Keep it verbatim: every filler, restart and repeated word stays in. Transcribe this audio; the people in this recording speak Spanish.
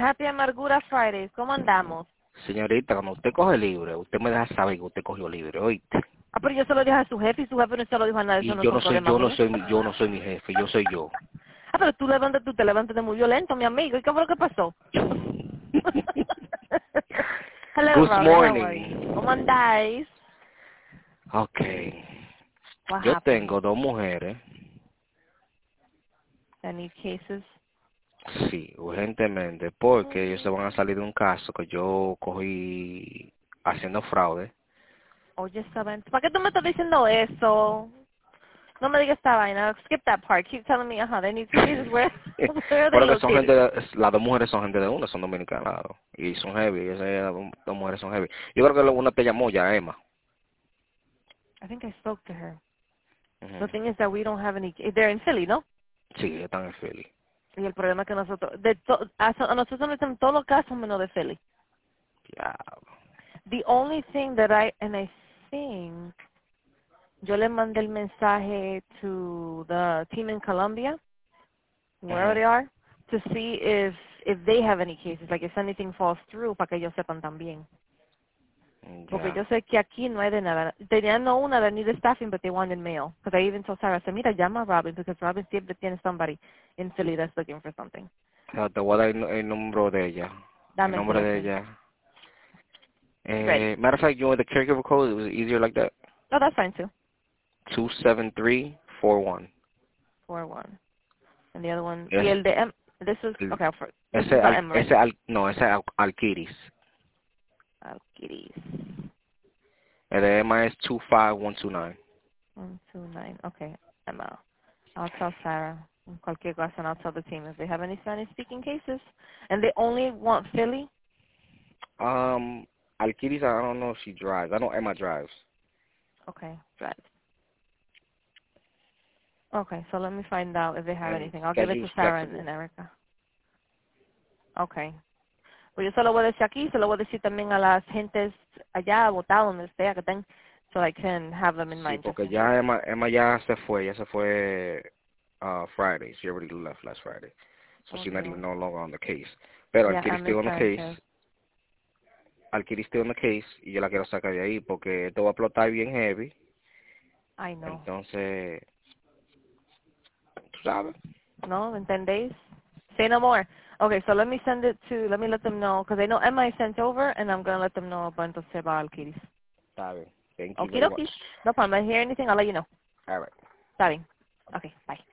Happy Amargura Fridays. ¿Cómo andamos? Señorita, cuando usted coge libre, usted me deja saber que usted cogió libre, ¿oíste? Ah, pero yo se lo dije a su jefe y su jefe no se lo dijo a nadie. Eso Y no yo son no soy, problemas yo no míos. soy, mi- yo no soy mi jefe, yo soy yo. Ah, pero tú levantas, tú te levantas muy violento, mi amigo. ¿Y qué fue lo que pasó? Hello, Good Robert. How are you? morning. ¿Cómo andáis? Okay. What Yo happened? tengo dos mujeres, Any cases? sí, urgentemente, porque ellos se van a salir de un caso que yo cogí haciendo fraude. Oye, esta vaina. ¿Para qué tú me estás diciendo eso? No me digas esta vaina. Skip that part. Keep telling me, uh-huh, they need cases. Where, where are they Pero que son located? gente, de- las dos mujeres son gente de una, son dominicanas, y son heavy, esas dos mujeres son heavy. Yo creo que una te llamó ya, Emma. I think I spoke to her. The Ujú. thing is that we don't have any. They're in Philly, ¿no? Sí, ellos están en Philly. Y el problema es que nosotros, de to, a, a nosotros nos están todos los casos menos de Philly. Diablo. The only thing that I, and I think, yo le mandé el mensaje to the team in Colombia, wherever Ujú. they are, to see if if they have any cases, like if anything falls through, para que ellos sepan también. Porque yo Ya. sé que aquí no hay de nada. Tenían no una that needed staffing, but they wanted mail. Because I even told Sarah, I said, mira, llama a Robin, because Robin siempre tiene somebody in Philly that's looking for something. O sea, te voy a dar el, el número de ella. El Dame el nombre de teléfono. ella. Ready. Eh, matter of fact, you want the caregiver code? It was easier like that. Oh, that's fine too. Two seven three four one. Four one. And the other one, y Yes. el de M, this is, El- okay, for, this Ese, is not al, M, right? ese al, no, ese al, Alquiris. Alquiris. El de Emma es two five one two nine. One, two, nine. Okay, Emma. I'll tell Sarah. Cualquier cosa, and I'll tell the team if they have any Spanish-speaking cases. And they only want Philly? Um, Alquiris, I don't know if she drives. I know Emma drives. Okay, drive. Okay, so let me find out if they have And anything. I'll give it schedule's to Sarah and, flexible. and Erica. Okay. Pues yo se lo voy a decir aquí, se lo voy a decir también a las gentes allá, votados, donde sea que estén, so I can have them in Sí, mind just porque in case. ya Emma, Emma ya se fue. Ya se fue uh, Friday. She already left last Friday. So she's not Okay. even no longer on the case. Pero Yeah, Alquiris Emma still on the case. Sanchez. Alquiris still on the case. Y yo la quiero sacar de ahí porque esto va a explotar bien heavy. I know. Entonces, tú sabes. No, in ten days? Say no more. Okay, so let me send it to, let me let them know, because I know Emma is sent over, and I'm going to let them know about entonces about Alquiris. Está bien. Thank you Okie very much. dokie. No problem. If I hear anything, I'll let you know. All right. Está bien. Okay, bye.